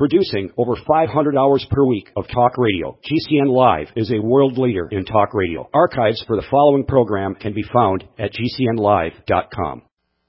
Producing over 500 hours per week of talk radio, GCN Live is a world leader in talk radio. Archives for the following program can be found at GCNlive.com.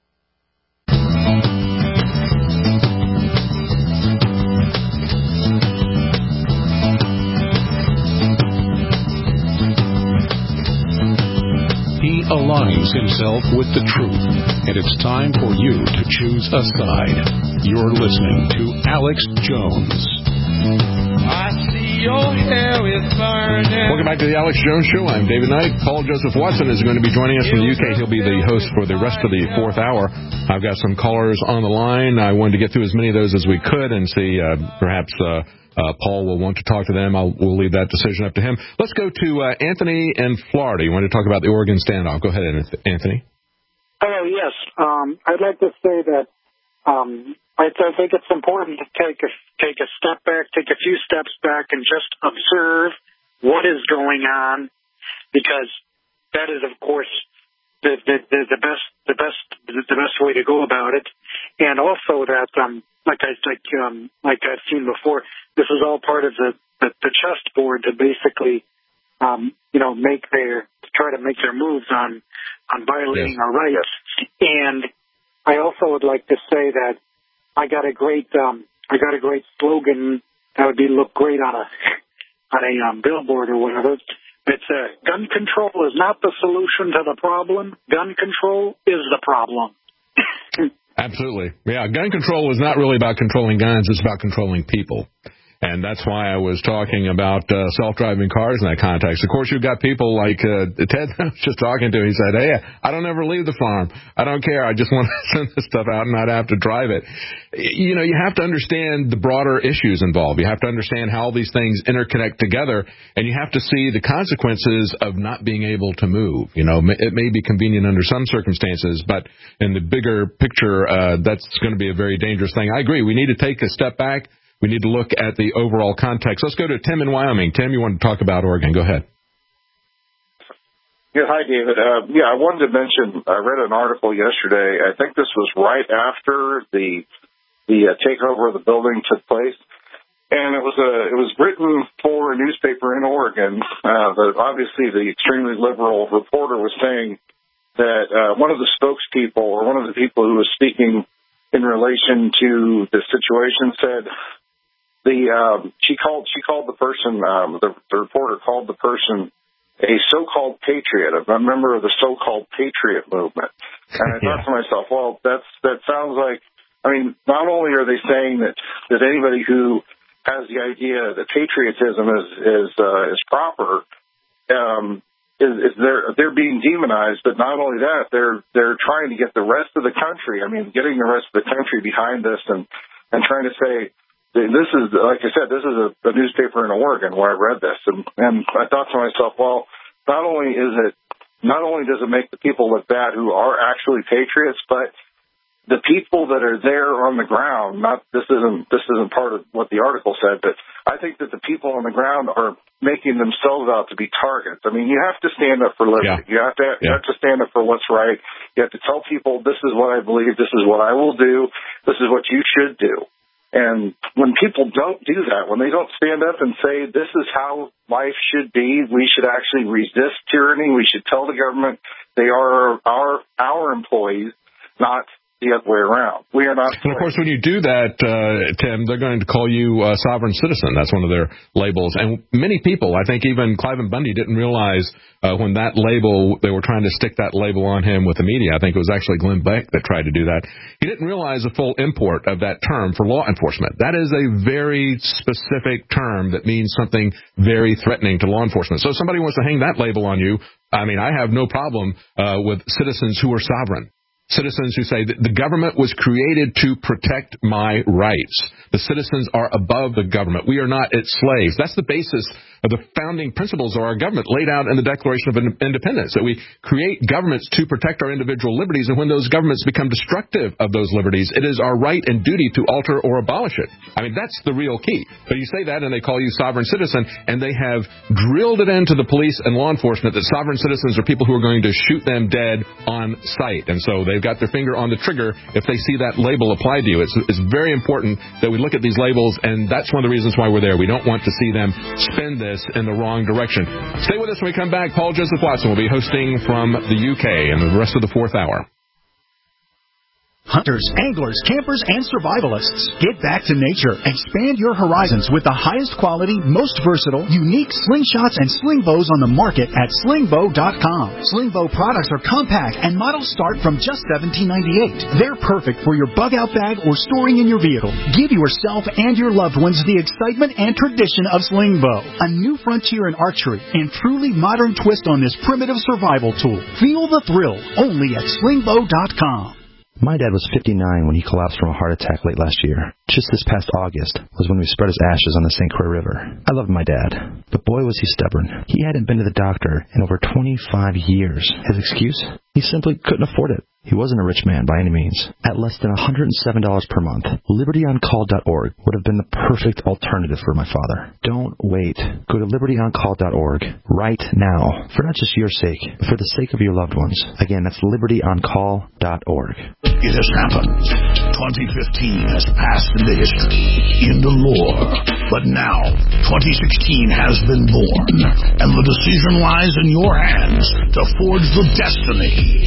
He aligns himself with the truth, and it's time for you to choose a side. You're listening to Alex Jones. I see your hair is burning. Welcome back to the Alex Jones Show. I'm David Knight. Paul Joseph Watson is going to be joining us from the UK. He'll be the host for the rest of the fourth hour. I've got some callers on the line. I wanted to get through as many of those as we could and see perhaps Paul will want to talk to them. We'll leave that decision up to him. Let's go to Anthony in Florida. You want to talk about the Oregon standoff. Go ahead, Anthony. Hello, yes. I'd like to say that I think it's important to take a step back, take a few steps back, and just observe what is going on, because that is, of course, the best way to go about it. And also that, like I've seen before, this is all part of the chessboard to basically, try to make their moves on violating our rights. And I also would like to say that I got a great slogan that would look great on a billboard or whatever. It's gun control is not the solution to the problem. Gun control is the problem. Absolutely. Yeah, gun control is not really about controlling guns. It's about controlling people. And that's why I was talking about self-driving cars in that context. Of course, you've got people like Ted I was just talking to. He said, hey, I don't ever leave the farm. I don't care. I just want to send this stuff out and not have to drive it. You have to understand the broader issues involved. You have to understand how all these things interconnect together, and you have to see the consequences of not being able to move. It may be convenient under some circumstances, but in the bigger picture, that's going to be a very dangerous thing. I agree. We need to take a step back. We need to look at the overall context. Let's go to Tim in Wyoming. Tim, you want to talk about Oregon. Go ahead. Yeah, hi, David. I wanted to mention, I read an article yesterday. I think this was right after the takeover of the building took place. And it was written for a newspaper in Oregon. But obviously, the extremely liberal reporter was saying that one of the spokespeople, or one of the people who was speaking in relation to the situation, said she called the person, the reporter called the person a so-called patriot, a member of the so-called patriot movement. And I thought to myself, well, that sounds like, not only are they saying that anybody who has the idea that patriotism is proper, they're being demonized, but not only that, they're trying to get the rest of the country, getting the rest of the country behind this and trying to say, this is, like I said, this is a newspaper in Oregon where I read this, and I thought to myself, well, not only does it make the people look bad who are actually patriots, but the people that are there on the ground, this isn't part of what the article said, but I think that the people on the ground are making themselves out to be targets. You have to stand up for liberty. Yeah. You have to stand up for what's right. You have to tell people, this is what I believe, this is what I will do, this is what you should do. And when people don't do that, when they don't stand up and say, this is how life should be, we should actually resist tyranny, we should tell the government they are our employees, not the other way around. We are not. And of course, when you do that, Tim, they're going to call you a sovereign citizen. That's one of their labels. And many people, I think even Cliven Bundy, didn't realize when that label, they were trying to stick that label on him with the media. I think it was actually Glenn Beck that tried to do that. He didn't realize the full import of that term for law enforcement. That is a very specific term that means something very threatening to law enforcement. So if somebody wants to hang that label on you, I have no problem with citizens who are sovereign. Citizens who say that the government was created to protect my rights. The citizens are above the government. We are not its slaves. That's the basis of the founding principles of our government laid out in the Declaration of Independence, that we create governments to protect our individual liberties, and when those governments become destructive of those liberties, it is our right and duty to alter or abolish it. That's the real key. But you say that and they call you sovereign citizen, and they have drilled it into the police and law enforcement that sovereign citizens are people who are going to shoot them dead on sight. And so They've got their finger on the trigger if they see that label applied to you. It's very important that we look at these labels, and that's one of the reasons why we're there. We don't want to see them spin this in the wrong direction. Stay with us when we come back. Paul Joseph Watson will be hosting from the UK in the rest of the fourth hour. Hunters, anglers, campers, and survivalists, get back to nature. Expand your horizons with the highest quality, most versatile, unique slingshots and sling bows on the market at slingbow.com. Slingbow products are compact and models start from just $17.98. They're perfect for your bug-out bag or storing in your vehicle. Give yourself and your loved ones the excitement and tradition of Slingbow, a new frontier in archery and truly modern twist on this primitive survival tool. Feel the thrill only at slingbow.com. My dad was 59 when he collapsed from a heart attack late last year. Just this past August was when we spread his ashes on the St. Croix River. I loved my dad, but boy was he stubborn. He hadn't been to the doctor in over 25 years. His excuse? He simply couldn't afford it. He wasn't a rich man by any means. At less than $107 per month, LibertyOnCall.org would have been the perfect alternative for my father. Don't wait. Go to LibertyOnCall.org right now, for not just your sake, but for the sake of your loved ones. Again, that's LibertyOnCall.org. It has happened. 2015 has passed into history, into lore. But now, 2016 has been born, and the decision lies in your hands to forge the destiny.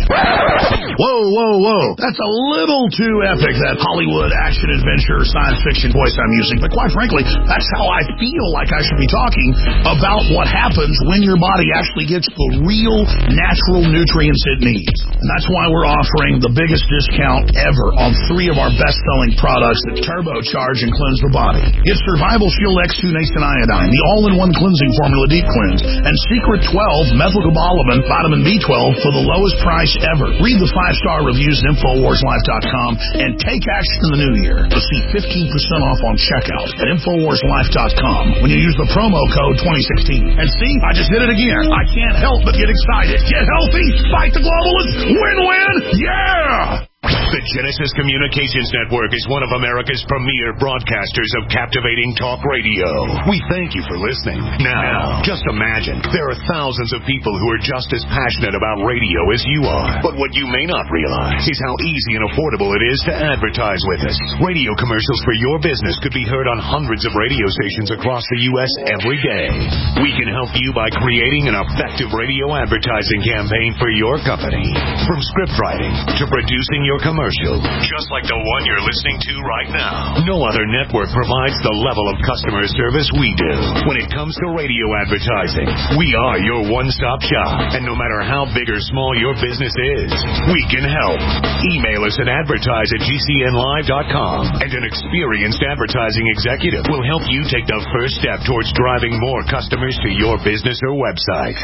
Whoa. That's a little too epic, that Hollywood action-adventure science fiction voice I'm using. But quite frankly, that's how I feel like I should be talking about what happens when your body actually gets the real natural nutrients it needs. And that's why we're offering the biggest discount ever on 3 of our best-selling products that turbocharge and cleanse the body. Get Survival Shield X2 Nascent Iodine, the all-in-one cleansing formula Deep Cleanse, and Secret 12 Methylcobalamin Vitamin B12 for the lowest price ever. Read the 5-star reviews at InfoWarsLife.com and take action in the new year. Receive 15% off on checkout at InfoWarsLife.com when you use the promo code 2016. And see, I just did it again. I can't help but get excited. Get healthy, fight the globalists, win-win, yeah! The Genesis Communications Network is one of America's premier broadcasters of captivating talk radio. We thank you for listening. Now, just imagine, there are thousands of people who are just as passionate about radio as you are. But what you may not realize is how easy and affordable it is to advertise with us. Radio commercials for your business could be heard on hundreds of radio stations across the U.S. every day. We can help you by creating an effective radio advertising campaign for your company. From script writing to producing your commercial, just like the one you're listening to right now. No other network provides the level of customer service we do. When it comes to radio advertising, we are your one-stop shop. And no matter how big or small your business is, we can help. Email us at advertise@gcnlive.com, and an experienced advertising executive will help you take the first step towards driving more customers to your business or website.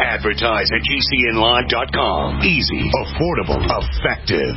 Advertise@gcnlive.com. Easy, affordable, effective.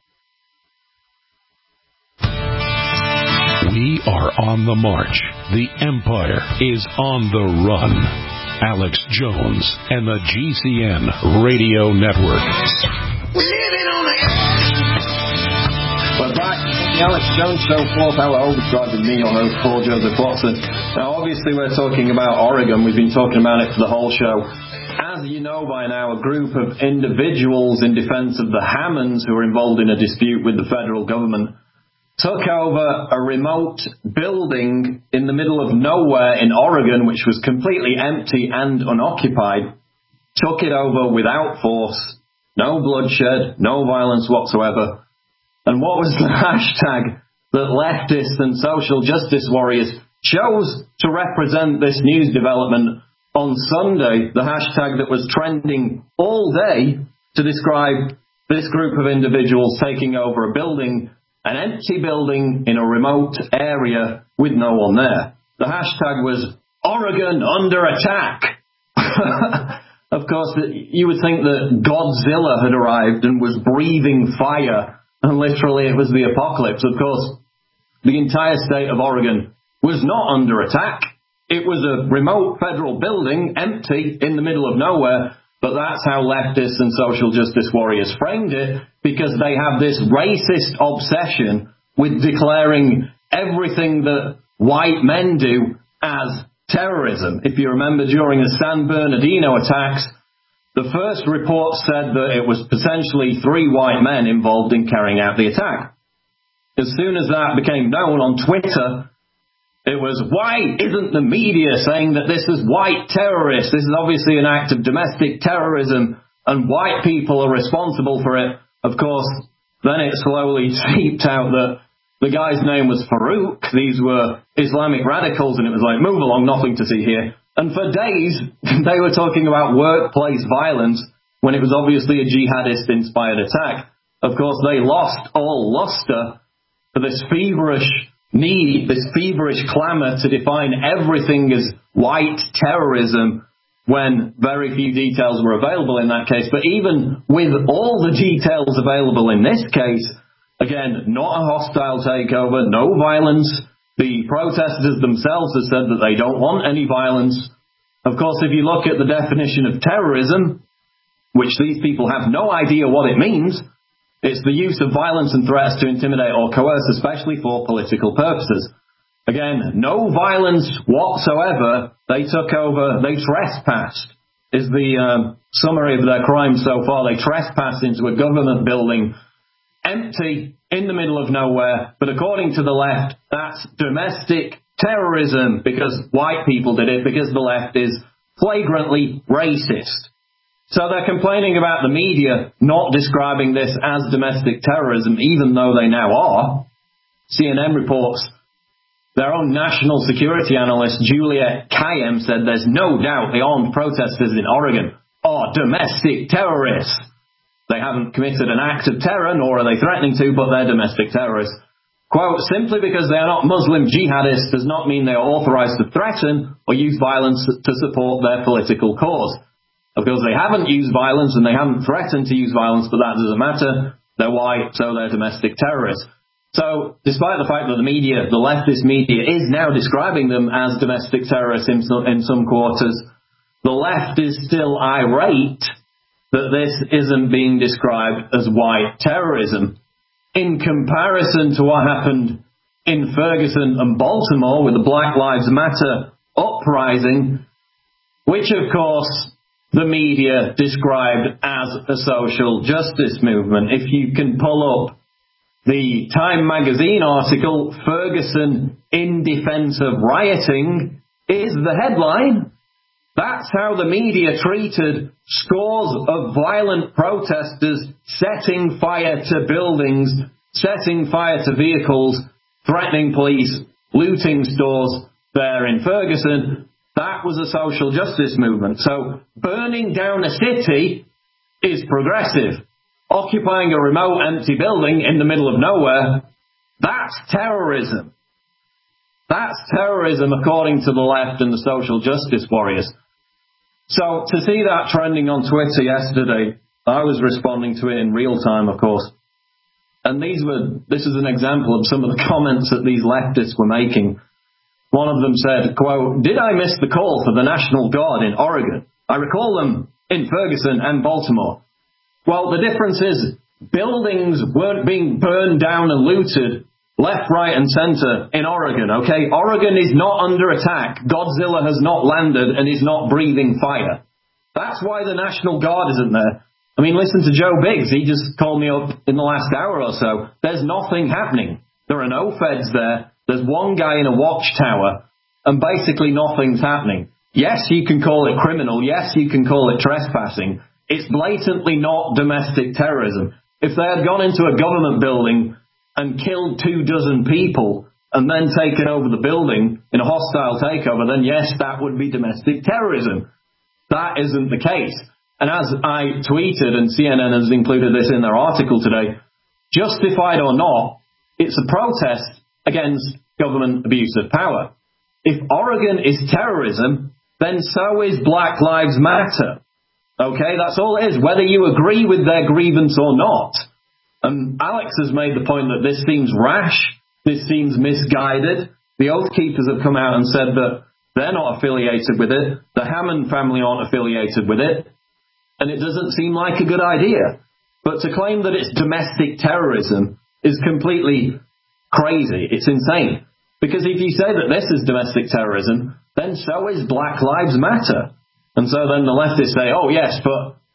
We are on the march. The empire is on the run. Alex Jones and the GCN Radio Network. We're living on the edge. We're back. The Alex Jones Show, 4th hour overdrive with me, your host, Paul Joseph Watson. Now, obviously, we're talking about Oregon. We've been talking about it for the whole show. As you know by now, a group of individuals in defense of the Hammonds who were involved in a dispute with the federal government took over a remote building in the middle of nowhere in Oregon, which was completely empty and unoccupied, took it over without force, no bloodshed, no violence whatsoever. And what was the hashtag that leftists and social justice warriors chose to represent this news development on Sunday? The hashtag that was trending all day to describe this group of individuals taking over a building, an empty building in a remote area with no one there. The hashtag was Oregon under attack. Of course, you would think that Godzilla had arrived and was breathing fire, and literally it was the apocalypse. Of course, the entire state of Oregon was not under attack. It was a remote federal building, empty, in the middle of nowhere. But that's how leftists and social justice warriors framed it, because they have this racist obsession with declaring everything that white men do as terrorism. If you remember, during the San Bernardino attacks, The first report said that it was potentially 3 white men involved in carrying out the attack. As soon as that became known on Twitter, it was, why isn't the media saying that this is white terrorists? This is obviously an act of domestic terrorism and white people are responsible for it. Of course, then it slowly seeped out that the guy's name was Farouk. These were Islamic radicals, and it was like, move along, nothing to see here. And for days, they were talking about workplace violence when it was obviously a jihadist-inspired attack. Of course, they lost all luster for this feverish need, this feverish clamour to define everything as white terrorism when very few details were available in that case. But even with all the details available in this case, again, not a hostile takeover, no violence. The protesters themselves have said that they don't want any violence. Of course, if you look at the definition of terrorism, which these people have no idea what it means, it's the use of violence and threats to intimidate or coerce, especially for political purposes. Again, no violence whatsoever. They took over, they trespassed, is the summary of their crime so far. They trespassed into a government building, empty, in the middle of nowhere, but according to the left, that's domestic terrorism because white people did it, because the left is flagrantly racist. So they're complaining about the media not describing this as domestic terrorism, even though they now are. CNN reports their own national security analyst, Juliet Kayyem, said there's no doubt the armed protesters in Oregon are domestic terrorists. They haven't committed an act of terror, nor are they threatening to, but they're domestic terrorists. Quote, simply because they are not Muslim jihadists does not mean they are authorized to threaten or use violence to support their political cause. Of course, they haven't used violence and they haven't threatened to use violence, but that doesn't matter. They're white, so they're domestic terrorists. So, despite the fact that the media, the leftist media, is now describing them as domestic terrorists in some quarters, the left is still irate that this isn't being described as white terrorism. In comparison to what happened in Ferguson and Baltimore with the Black Lives Matter uprising, which of course the media described as a social justice movement. If you can pull up the Time magazine article, Ferguson in Defense of Rioting, is the headline. That's how the media treated scores of violent protesters setting fire to buildings, setting fire to vehicles, threatening police, looting stores there in Ferguson. That was a social justice movement. So burning down a city is progressive. Occupying a remote, empty building in the middle of nowhere, that's terrorism. That's terrorism according to the left and the social justice warriors. So to see that trending on Twitter yesterday, I was responding to it in real time, of course. And this is an example of some of the comments that these leftists were making. One of them said, quote, did I miss the call for the National Guard in Oregon? I recall them in Ferguson and Baltimore. Well, the difference is buildings weren't being burned down and looted left, right, and center in Oregon, okay? Oregon is not under attack. Godzilla has not landed and is not breathing fire. That's why the National Guard isn't there. I mean, listen to Joe Biggs. He just called me up in the last hour or so. There's nothing happening. There are no feds there. There's one guy in a watchtower, and basically nothing's happening. Yes, you can call it criminal. Yes, you can call it trespassing. It's blatantly not domestic terrorism. If they had gone into a government building and killed 24 people and then taken over the building in a hostile takeover, then yes, that would be domestic terrorism. That isn't the case. And as I tweeted, and CNN has included this in their article today, justified or not, it's a protest against government abuse of power. If Oregon is terrorism, then so is Black Lives Matter. Okay, that's all it is, whether you agree with their grievance or not. And Alex has made the point that this seems rash, this seems misguided. The Oath Keepers have come out and said that they're not affiliated with it. The Hammond family aren't affiliated with it. And it doesn't seem like a good idea. But to claim that it's domestic terrorism is completely crazy. It's insane. Because if you say that this is domestic terrorism, then so is Black Lives Matter. And so then the leftists say, oh yes, but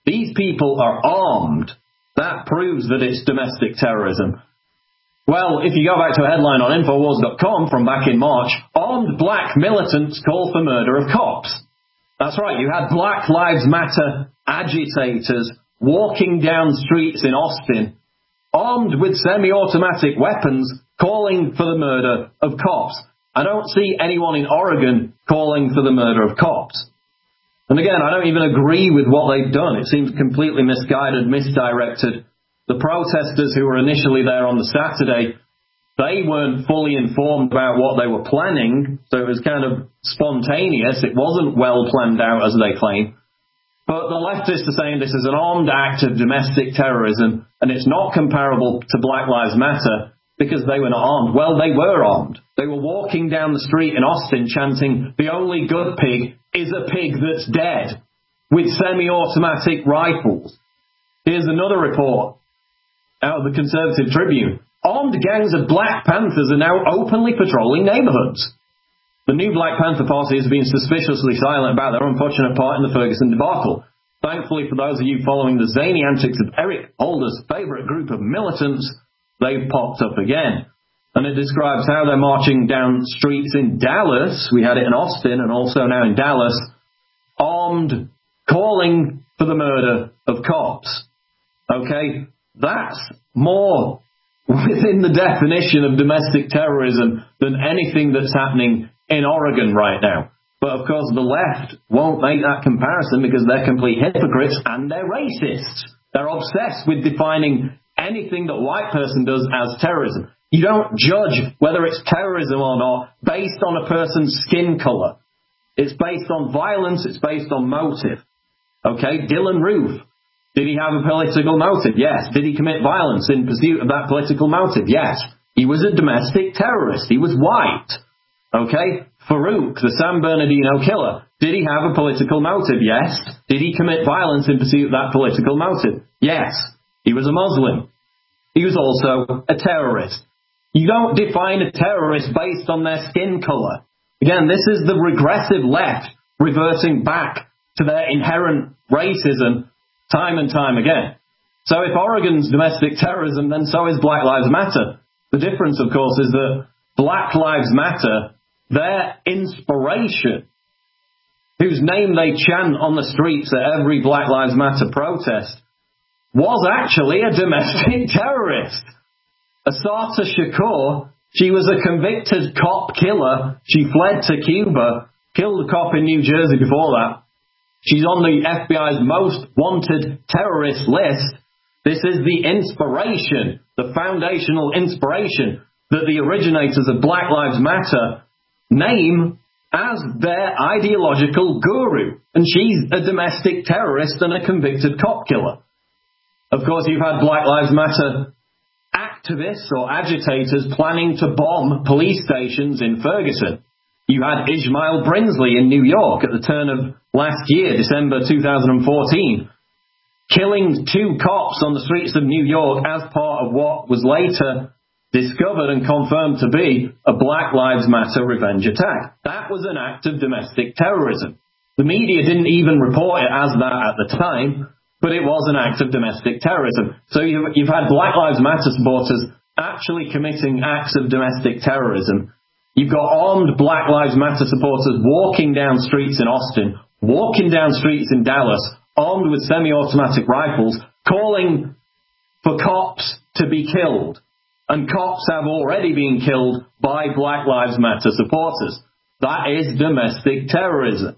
These people are armed. That proves that it's domestic terrorism. Well, if you go back to a headline on Infowars.com from back in March, armed black militants call for murder of cops. That's right, you had Black Lives Matter agitators walking down streets in Austin, armed with semi-automatic weapons, calling for the murder of cops. I don't see anyone in Oregon calling for the murder of cops. And again, I don't even agree with what they've done. It seems completely misguided, misdirected. The protesters who were initially there on the Saturday, they weren't fully informed about what they were planning, so it was kind of spontaneous. It wasn't well planned out, as they claim. But the leftists are saying this is an armed act of domestic terrorism, and it's not comparable to Black Lives Matter because they were not armed. Well, they were armed. They were walking down the street in Austin chanting, "The only good pig is a pig that's dead," with semi-automatic rifles. Here's another report out of the Conservative Tribune. Armed gangs of Black Panthers are now openly patrolling neighborhoods. The new Black Panther Party has been suspiciously silent about their unfortunate part in the Ferguson debacle. Thankfully for those of you following the zany antics of Eric Holder's favorite group of militants, they've popped up again. And it describes how they're marching down streets in Dallas. We had it in Austin and also now in Dallas. Armed, calling for the murder of cops. Okay? That's more within the definition of domestic terrorism than anything that's happening in Oregon right now. But of course the left won't make that comparison because they're complete hypocrites and they're racists. They're obsessed with defining anything that a white person does as terrorism. You don't judge whether it's terrorism or not based on a person's skin color. It's based on violence, it's based on motive. Okay, Dylan Roof. Did he have a political motive? Yes. Did he commit violence in pursuit of that political motive? Yes. He was a domestic terrorist. He was white. Okay? Farouk, the San Bernardino killer. Did he have a political motive? Yes. Did he commit violence in pursuit of that political motive? Yes. He was a Muslim. He was also a terrorist. You don't define a terrorist based on their skin color. Again, this is the regressive left reverting back to their inherent racism time and time again. So if Oregon's domestic terrorism, then so is Black Lives Matter. The difference, of course, is that Black Lives Matter, their inspiration, whose name they chant on the streets at every Black Lives Matter protest, was actually a domestic terrorist. Assata Shakur, she was a convicted cop killer. She fled to Cuba, killed a cop in New Jersey before that. She's on the FBI's most wanted terrorist list. This is the inspiration, the foundational inspiration that the originators of Black Lives Matter name as their ideological guru. And she's a domestic terrorist and a convicted cop killer. Of course, you've had Black Lives Matter activists or agitators planning to bomb police stations in Ferguson. You had Ishmael Brinsley in New York at the turn of last year, December 2014, killing 2 cops on the streets of New York as part of what was later discovered and confirmed to be a Black Lives Matter revenge attack. That was an act of domestic terrorism. The media didn't even report it as that at the time, but it was an act of domestic terrorism. So you've had Black Lives Matter supporters actually committing acts of domestic terrorism. You've got armed Black Lives Matter supporters walking down streets in Austin, walking down streets in Dallas, armed with semi-automatic rifles, calling for cops to be killed. And cops have already been killed by Black Lives Matter supporters. That is domestic terrorism.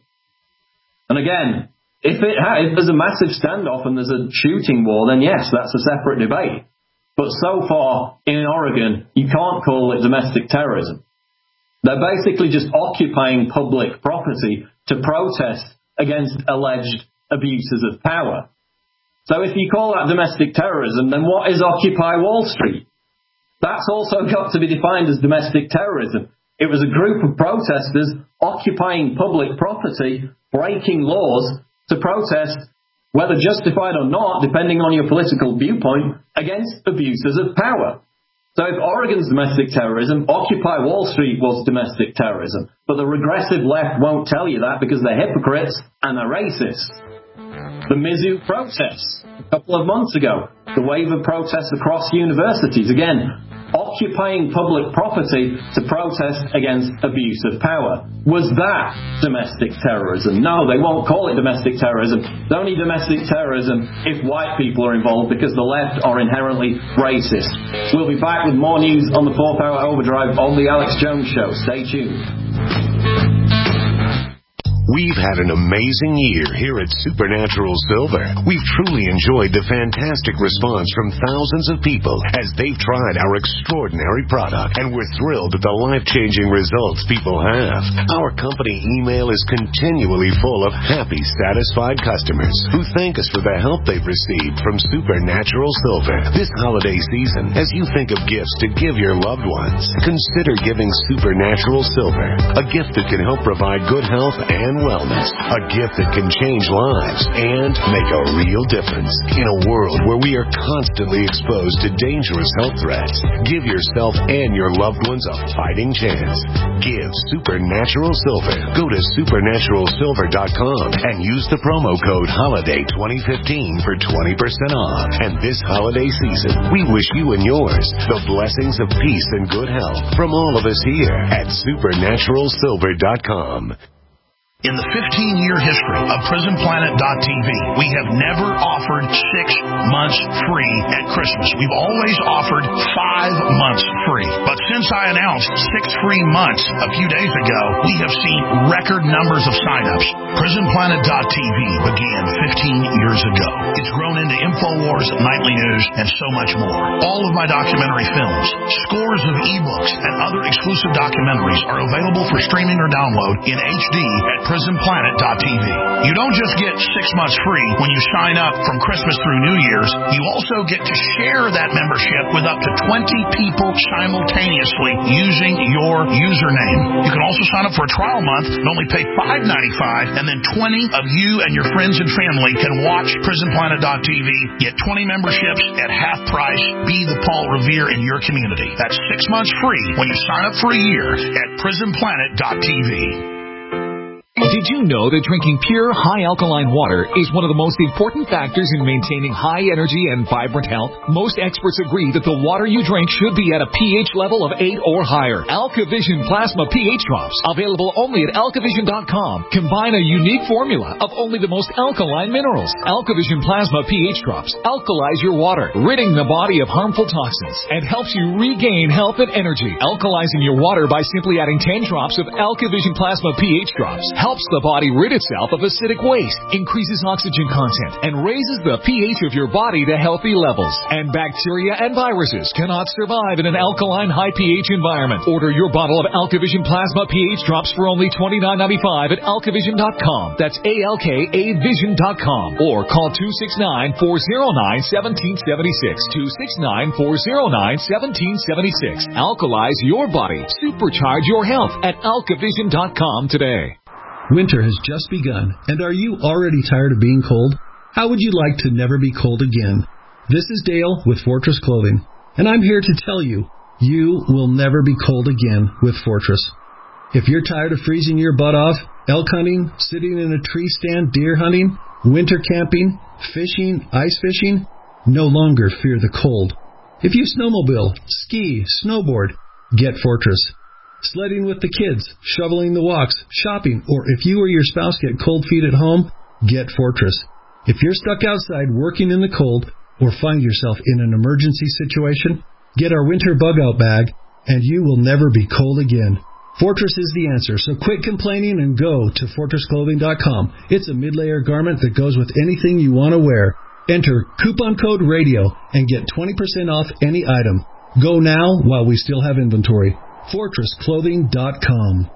And again, if there's a massive standoff and there's a shooting war, then yes, that's a separate debate. But so far, in Oregon, you can't call it domestic terrorism. They're basically just occupying public property to protest against alleged abuses of power. So if you call that domestic terrorism, then what is Occupy Wall Street? That's also got to be defined as domestic terrorism. It was a group of protesters occupying public property, breaking laws to protest, whether justified or not, depending on your political viewpoint, against abuses of power. So if Oregon's domestic terrorism, Occupy Wall Street was domestic terrorism. But the regressive left won't tell you that because they're hypocrites and they're racists. The Mizzou protests a couple of months ago. The wave of protests across universities. Again, occupying public property to protest against abuse of power. Was that domestic terrorism? No, they won't call it domestic terrorism. It's only domestic terrorism if white people are involved, because the left are inherently racist. We'll be back with more news on the 4th Hour Overdrive on the Alex Jones Show. Stay tuned. We've had an amazing year here at Supernatural Silver. We've truly enjoyed the fantastic response from thousands of people as they've tried our extraordinary product, and we're thrilled at the life-changing results people have. Our company email is continually full of happy, satisfied customers who thank us for the help they've received from Supernatural Silver. This holiday season, as you think of gifts to give your loved ones, consider giving Supernatural Silver, a gift that can help provide good health and wellness, a gift that can change lives and make a real difference in a world where we are constantly exposed to dangerous health threats. Give yourself and your loved ones a fighting chance. Give Supernatural Silver. Go to supernaturalsilver.com and use the promo code HOLIDAY2015 for 20% off. And this holiday season, we wish you and yours the blessings of peace and good health from all of us here at supernaturalsilver.com. In the 15-year history of PrisonPlanet.tv, we have never offered 6 months free at Christmas. We've always offered 5 months free. But since I announced 6 free months a few days ago, we have seen record numbers of sign-ups. PrisonPlanet.tv began 15 years ago. It's grown into InfoWars, Nightly News, and so much more. All of my documentary films, scores of ebooks, and other exclusive documentaries are available for streaming or download in HD at PrisonPlanet.tv. You don't just get 6 months free when you sign up from Christmas through New Year's. You also get to share that membership with up to 20 people simultaneously using your username. You can also sign up for a trial month and only pay $5.95, and then 20 of you and your friends and family can watch PrisonPlanet.tv, get 20 memberships at half price. Be the Paul Revere in your community. That's 6 months free when you sign up for a year at PrisonPlanet.tv. Did you know that drinking pure, high-alkaline water is one of the most important factors in maintaining high energy and vibrant health? Most experts agree that the water you drink should be at a pH level of 8 or higher. AlkaVision Plasma pH Drops, available only at alkavision.com, combine a unique formula of only the most alkaline minerals. AlkaVision Plasma pH Drops alkalize your water, ridding the body of harmful toxins, and helps you regain health and energy. Alkalizing your water by simply adding 10 drops of AlkaVision Plasma pH Drops helps the body rid itself of acidic waste, increases oxygen content, and raises the pH of your body to healthy levels. And bacteria and viruses cannot survive in an alkaline high pH environment. Order your bottle of AlkaVision Plasma pH Drops for only $29.95 at alkavision.com. That's ALKAvision.com. Or call 269-409-1776. 269-409-1776. Alkalize your body. Supercharge your health at alkavision.com today. Winter has just begun, and are you already tired of being cold? How would you like to never be cold again? This is Dale with Fortress Clothing, and I'm here to tell you, you will never be cold again with Fortress. If you're tired of freezing your butt off, elk hunting, sitting in a tree stand, deer hunting, winter camping, fishing, ice fishing, no longer fear the cold. If you snowmobile, ski, snowboard, get Fortress. Sledding with the kids, shoveling the walks, shopping, or if you or your spouse get cold feet at home, get Fortress. If you're stuck outside working in the cold or find yourself in an emergency situation, get our winter bug-out bag, and you will never be cold again. Fortress is the answer, so quit complaining and go to FortressClothing.com. It's a mid-layer garment that goes with anything you want to wear. Enter coupon code RADIO and get 20% off any item. Go now while we still have inventory. FortressClothing.com.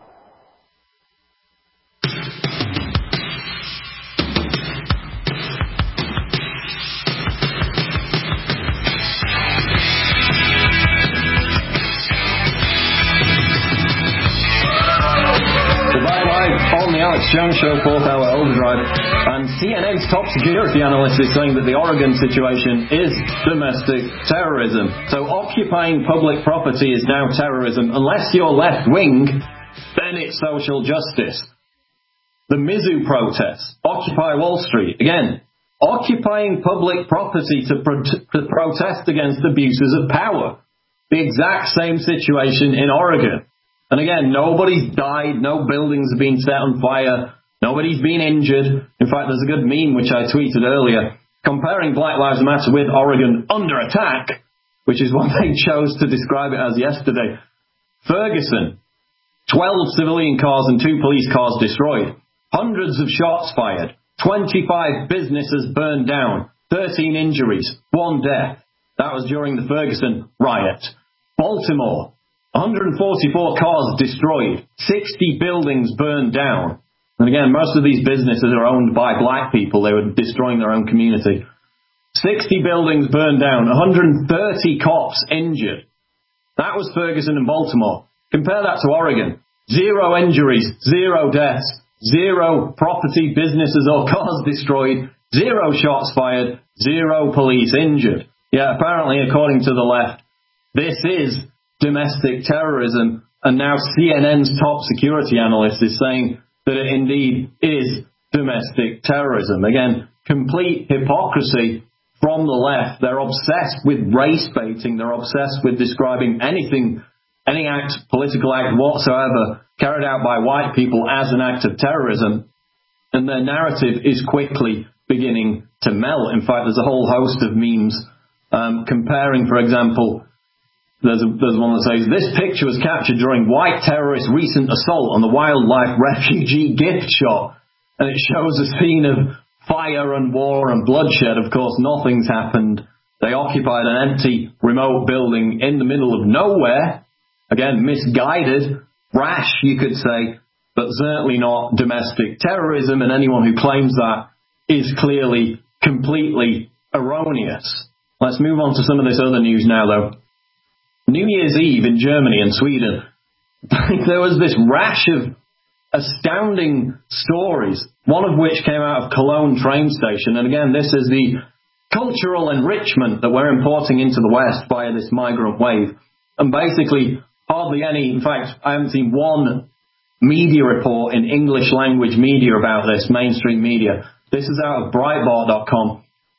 On the Alex Jones Show 4th Hour Overdrive, and CNN's top security analyst is saying that the Oregon situation is domestic terrorism. So occupying public property is now terrorism. Unless you're left-wing, then it's social justice. The Mizzou protests, Occupy Wall Street. Again, occupying public property to protest against abuses of power. The exact same situation in Oregon. And again, nobody's died, no buildings have been set on fire, nobody's been injured. In fact, there's a good meme which I tweeted earlier, comparing Black Lives Matter with Oregon under attack, which is what they chose to describe it as yesterday. Ferguson, 12 civilian cars and 2 police cars destroyed. Hundreds of shots fired. 25 businesses burned down. 13 injuries. 1 death. That was during the Ferguson riot. Baltimore, 144 cars destroyed. 60 buildings burned down. And again, most of these businesses are owned by black people. They were destroying their own community. 60 buildings burned down. 130 cops injured. That was Ferguson and Baltimore. Compare that to Oregon. 0 injuries, 0 deaths, 0 property, businesses or cars destroyed, 0 shots fired, 0 police injured. Yeah, apparently, according to the left, this is domestic terrorism, and now CNN's top security analyst is saying that it indeed is domestic terrorism. Again, complete hypocrisy from the left. They're obsessed with race baiting. They're obsessed with describing anything, any act, political act whatsoever, carried out by white people as an act of terrorism. And their narrative is quickly beginning to melt. In fact, there's a whole host of memes comparing, for example, there's one that says, this picture was captured during white terrorists' recent assault on the wildlife refugee gift shop. And it shows a scene of fire and war and bloodshed. Of course, nothing's happened. They occupied an empty, remote building in the middle of nowhere. Again, misguided, rash, you could say, but certainly not domestic terrorism. And anyone who claims that is clearly completely erroneous. Let's move on to some of this other news now, though. New Year's Eve in Germany and Sweden, there was this rash of astounding stories, one of which came out of Cologne train station. And again, this is the cultural enrichment that we're importing into the West via this migrant wave. And basically, hardly any, in fact, I haven't seen one media report in English language media about this, mainstream media. This is out of Breitbart.com.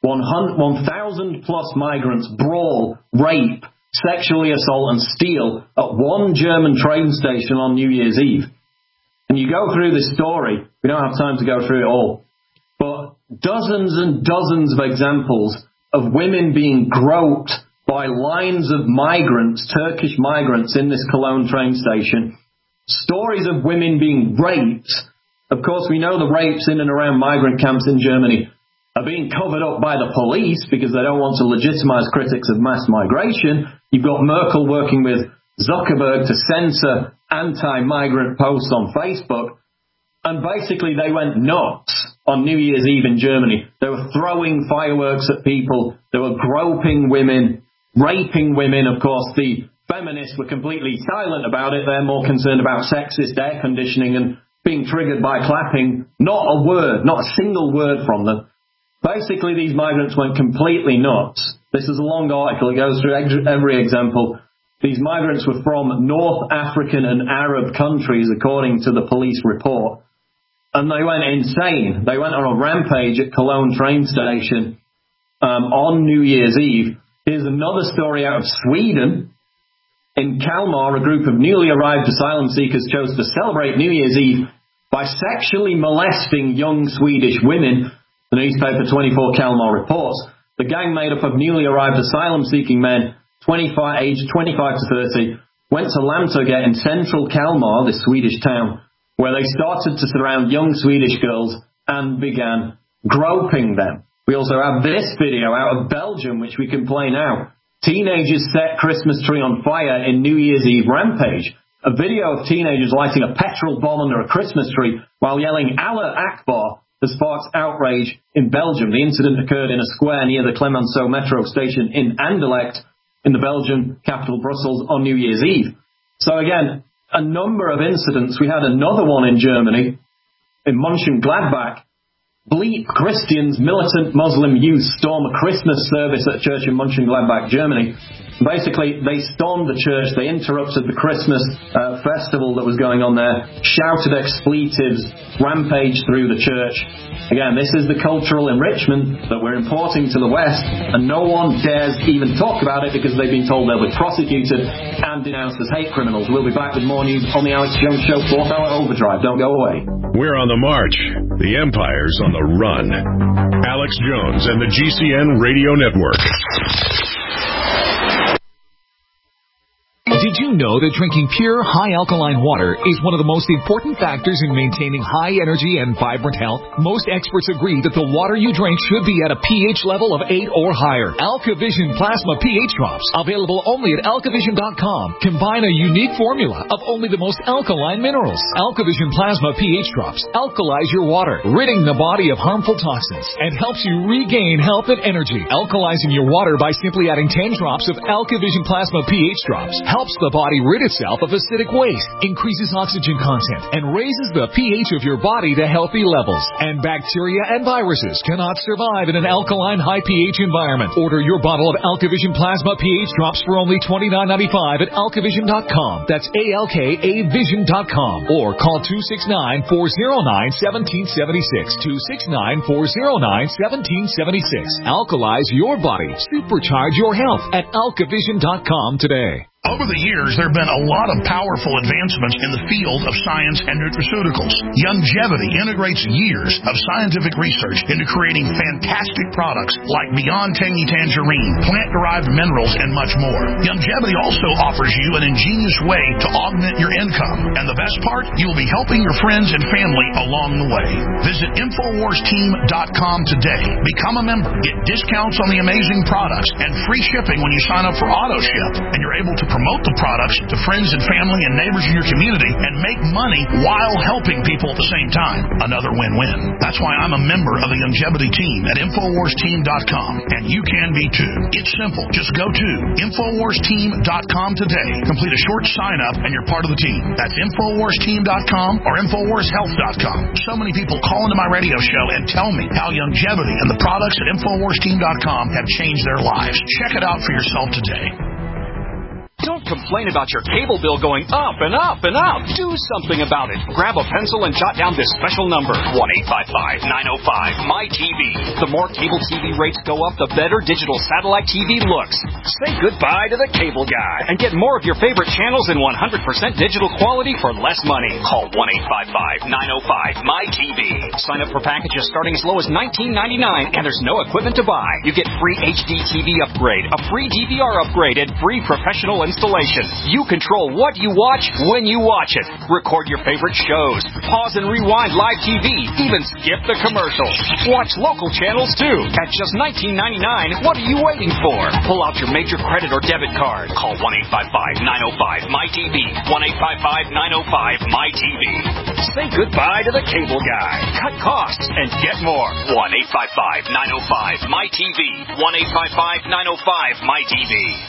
1,000 plus migrants brawl, rape, sexually assault and steal at one German train station on New Year's Eve. And you go through this story, we don't have time to go through it all, but dozens and dozens of examples of women being groped by lines of migrants, Turkish migrants in this Cologne train station, stories of women being raped. Of course, we know the rapes in and around migrant camps in Germany are being covered up by the police because they don't want to legitimize critics of mass migration. You've got Merkel working with Zuckerberg to censor anti-migrant posts on Facebook. And basically they went nuts on New Year's Eve in Germany. They were throwing fireworks at people. They were groping women, raping women. Of course, the feminists were completely silent about it. They're more concerned about sexist air conditioning and being triggered by clapping. Not a word, not a single word from them. Basically, these migrants went completely nuts. This is a long article. It goes through every example. These migrants were from North African and Arab countries, according to the police report. And they went insane. They went on a rampage at Cologne train station on New Year's Eve. Here's another story out of Sweden. In Kalmar, a group of newly arrived asylum seekers chose to celebrate New Year's Eve by sexually molesting young Swedish women. The newspaper 24 Kalmar reports. The gang made up of newly arrived asylum-seeking men, aged 25 to 30, went to Lamtugget in central Kalmar, this Swedish town, where they started to surround young Swedish girls and began groping them. We also have this video out of Belgium, which we can play now. Teenagers set Christmas tree on fire in New Year's Eve rampage. A video of teenagers lighting a petrol bomb under a Christmas tree while yelling Allah Akbar has sparked outrage in Belgium. The incident occurred in a square near the Clemenceau metro station in Anderlecht in the Belgian capital Brussels on New Year's Eve. So again, a number of incidents. We had another one in Germany, in Mönchengladbach. Bleep Christians, militant Muslim youth storm a Christmas service at a church in Mönchengladbach, Germany. Basically, they stormed the church, they interrupted the Christmas festival that was going on there, shouted expletives, rampaged through the church. Again, this is the cultural enrichment that we're importing to the West, and no one dares even talk about it because they've been told they'll be prosecuted and denounced as hate criminals. We'll be back with more news on the Alex Jones Show 4th Hour Overdrive. Don't go away. We're on the march. The Empire's on the run. Alex Jones and the GCN Radio Network. Did you know that drinking pure, high-alkaline water is one of the most important factors in maintaining high energy and vibrant health? Most experts agree that the water you drink should be at a pH level of 8 or higher. AlkaVision Plasma pH Drops, available only at alkavision.com, combine a unique formula of only the most alkaline minerals. AlkaVision Plasma pH Drops alkalize your water, ridding the body of harmful toxins, and helps you regain health and energy. Alkalizing your water by simply adding 10 drops of AlkaVision Plasma pH Drops helps the body rid itself of acidic waste, increases oxygen content, and raises the pH of your body to healthy levels. And bacteria and viruses cannot survive in an alkaline high pH environment. Order your bottle of AlkaVision Plasma pH Drops for only $29.95 at alkavision.com. That's ALKAvision.com. Or call 269-409-1776. 269-409-1776. Alkalize your body. Supercharge your health at alkavision.com today. Over the years, there have been a lot of powerful advancements in the field of science and nutraceuticals. Youngevity integrates years of scientific research into creating fantastic products like Beyond Tangy Tangerine, plant-derived minerals, and much more. Youngevity also offers you an ingenious way to augment your income. And the best part, you will be helping your friends and family along the way. Visit InfoWarsTeam.com today. Become a member. Get discounts on the amazing products and free shipping when you sign up for AutoShip. And you're able to promote the products to friends and family and neighbors in your community and make money while helping people at the same time. Another win-win. That's why I'm a member of the Youngevity team at InfoWarsTeam.com, and you can be too. It's simple. Just go to InfoWarsTeam.com today. Complete a short sign-up and you're part of the team. That's InfoWarsTeam.com or InfoWarsHealth.com. So many people call into my radio show and tell me how Youngevity and the products at InfoWarsTeam.com have changed their lives. Check it out for yourself today. Don't complain about your cable bill going up and up and up. Do something about it. Grab a pencil and jot down this special number, 1-855-905-MY-TV. The more cable TV rates go up, the better digital satellite TV looks. Say goodbye to the cable guy and get more of your favorite channels in 100% digital quality for less money. Call 1-855-905-MY-TV. Sign up for packages starting as low as $19.99, and there's no equipment to buy. You get free HD TV upgrade, a free DVR upgrade, and free professional installation. You control what you watch when you watch it. Record your favorite shows. Pause and rewind live TV. Even skip the commercials. Watch local channels too. At just $19.99, what are you waiting for? Pull out your major credit or debit card. Call 1-855-905-MY-TV. 1-855-905-MY-TV. Say goodbye to the cable guy. Cut costs and get more. 1-855-905-MY-TV. 1-855-905-MY-TV.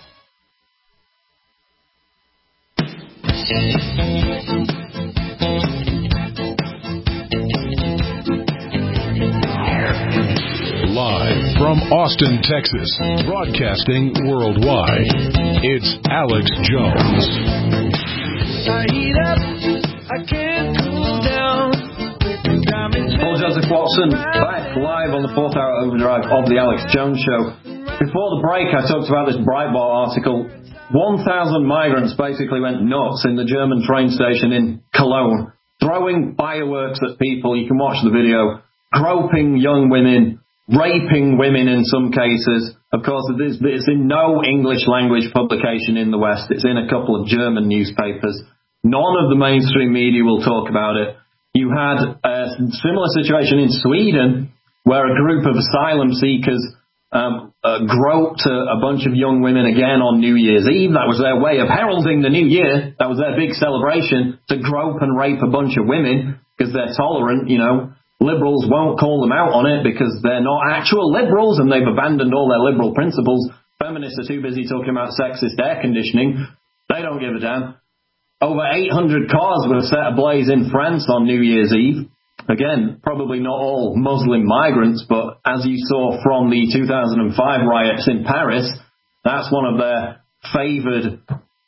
Live from Austin, Texas, broadcasting worldwide, it's Alex Jones. I heat up, I can't cool down. Paul Joseph Watson, back live on the 4th Hour Overdrive of the Alex Jones Show. Before the break, I talked about this Breitbart article. 1,000 migrants basically went nuts in the German train station in Cologne, throwing fireworks at people. You can watch the video. Groping young women, raping women in some cases. Of course, it's in no English language publication in the West. It's in a couple of German newspapers. None of the mainstream media will talk about it. You had a similar situation in Sweden where a group of asylum seekers groped a bunch of young women again on New Year's Eve. That was their way of heralding the new year. That was their big celebration, to grope and rape a bunch of women because they're tolerant, you know. Liberals won't call them out on it because they're not actual liberals and they've abandoned all their liberal principles. Feminists are too busy talking about sexist air conditioning. They don't give a damn. Over 800 cars were set ablaze in France on New Year's Eve. Again, probably not all Muslim migrants, but as you saw from the 2005 riots in Paris, That's one of their favoured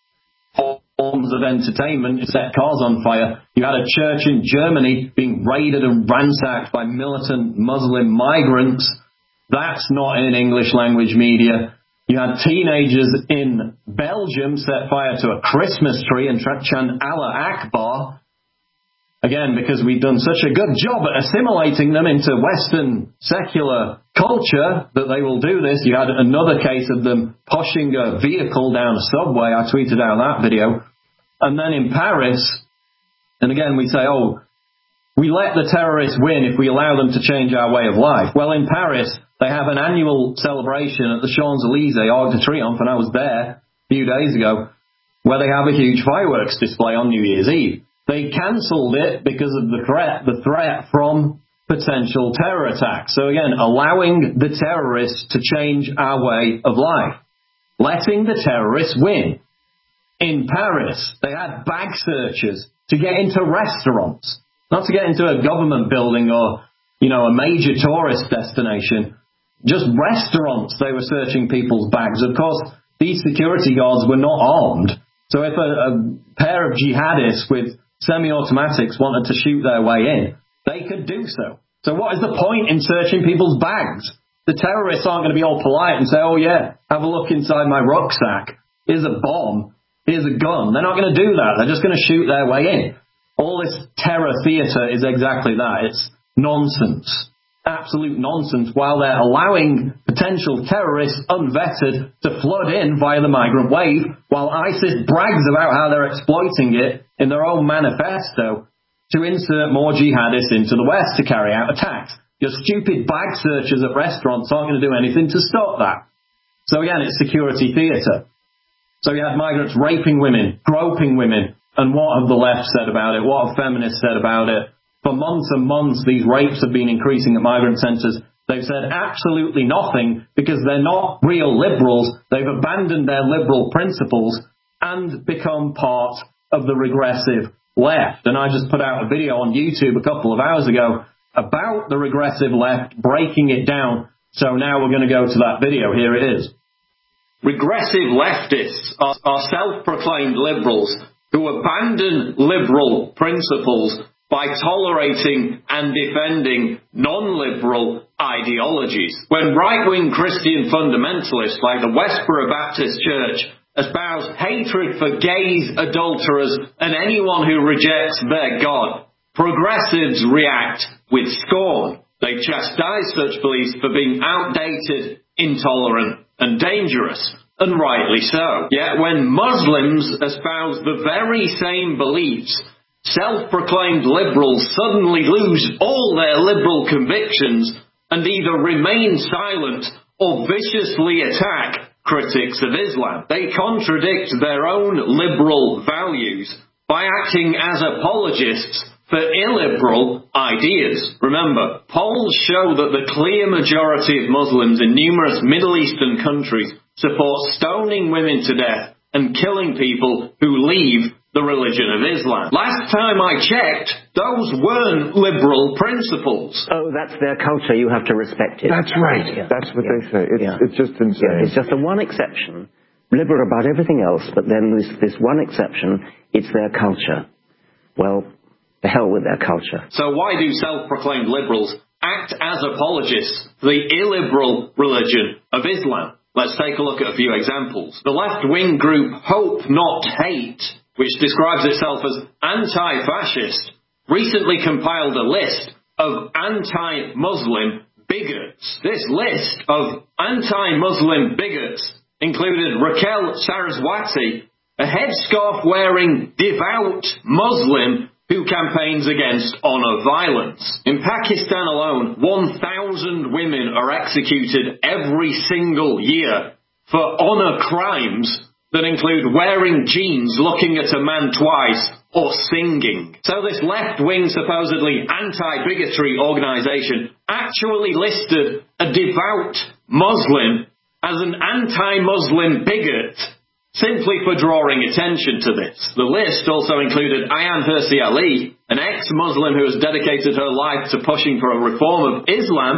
forms of entertainment, set cars on fire. You had a church in Germany being raided and ransacked by militant Muslim migrants. That's not in English language media. You had teenagers in Belgium set fire to a Christmas tree and chant Allah Akbar. Again, because we've done such a good job at assimilating them into Western secular culture that they will do this. You had another case of them pushing a vehicle down a subway. I tweeted out that video. And then in Paris, and again we say, oh, we let the terrorists win if we allow them to change our way of life. Well, in Paris, they have an annual celebration at the Champs-Élysées, Arc de Triomphe, and I was there a few days ago, where they have a huge fireworks display on New Year's Eve. They cancelled it because of the threat from potential terror attacks. So again, allowing the terrorists to change our way of life. Letting the terrorists win. In Paris, they had bag searches to get into restaurants. Not to get into a government building or, a major tourist destination. Just restaurants, they were searching people's bags. Of course, these security guards were not armed. So if a pair of jihadists with semi-automatics wanted to shoot their way in, they could do so. So what is the point in searching people's bags? The terrorists aren't going to be all polite and say, oh yeah, have a look inside my rucksack. Here's a bomb. Here's a gun. They're not going to do that. They're just going to shoot their way in. All this terror theatre is exactly that. It's nonsense. Absolute nonsense, while they're allowing potential terrorists unvetted to flood in via the migrant wave, while ISIS brags about how they're exploiting it in their own manifesto to insert more jihadists into the West to carry out attacks. Your stupid bag searchers at restaurants aren't going to do anything to stop that. So again, it's security theatre. So you had migrants raping women, groping women, and what have the left said about it? What have feminists said about it? For months and months, these rapes have been increasing at migrant centres. They've said absolutely nothing because they're not real liberals. They've abandoned their liberal principles and become part of the regressive left. And I just put out a video on YouTube a couple of hours ago about the regressive left, breaking it down. So now we're going to go to that video. Here it is. Regressive leftists are self-proclaimed liberals who abandon liberal principles by tolerating and defending non-liberal ideologies. When right-wing Christian fundamentalists like the Westboro Baptist Church espouse hatred for gays, adulterers, and anyone who rejects their God, progressives react with scorn. They chastise such beliefs for being outdated, intolerant, and dangerous, and rightly so. Yet when Muslims espouse the very same beliefs, self-proclaimed liberals suddenly lose all their liberal convictions and either remain silent or viciously attack critics of Islam. They contradict their own liberal values by acting as apologists for illiberal ideas. Remember, polls show that the clear majority of Muslims in numerous Middle Eastern countries support stoning women to death and killing people who leave the religion of Islam. Last time I checked, those weren't liberal principles. Oh, that's their culture. You have to respect it. That's right. Yeah. That's what they say. It's just insane. Yeah. It's just the one exception. Liberal about everything else, but then this one exception, it's their culture. Well, the hell with their culture. So why do self-proclaimed liberals act as apologists for the illiberal religion of Islam? Let's take a look at a few examples. The left-wing group Hope Not Hate, which describes itself as anti-fascist, recently compiled a list of anti-Muslim bigots. This list of anti-Muslim bigots included Raquel Saraswati, a headscarf-wearing devout Muslim who campaigns against honor violence. In Pakistan alone, 1,000 women are executed every single year for honor crimes that include wearing jeans, looking at a man twice, or singing. So this left-wing, supposedly anti-bigotry organization actually listed a devout Muslim as an anti-Muslim bigot simply for drawing attention to this. The list also included Ayaan Hirsi Ali, an ex-Muslim who has dedicated her life to pushing for a reform of Islam,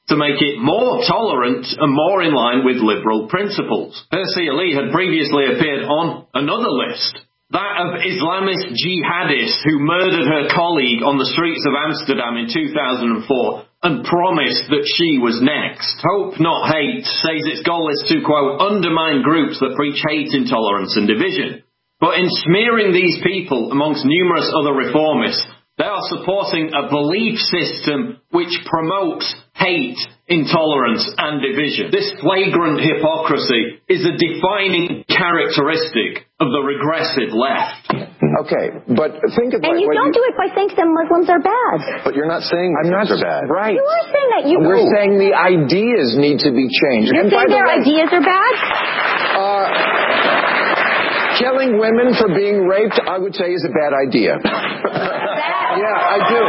to make it more tolerant and more in line with liberal principles. Hirsi Ali had previously appeared on another list, that of Islamist jihadists who murdered her colleague on the streets of Amsterdam in 2004 and promised that she was next. Hope Not Hate says its goal is to, quote, undermine groups that preach hate, intolerance and division. But in smearing these people amongst numerous other reformists, they are supporting a belief system which promotes hate, intolerance and division. This flagrant hypocrisy is a defining characteristic of the regressive left. Okay, but think about it. And you don't do it by saying that Muslims are bad. But you're not saying Muslims are bad. Right. You are saying that. We're saying the ideas need to be changed. You're saying their ideas are bad? Killing women for being raped, I would say, is a bad idea. Yeah, I do.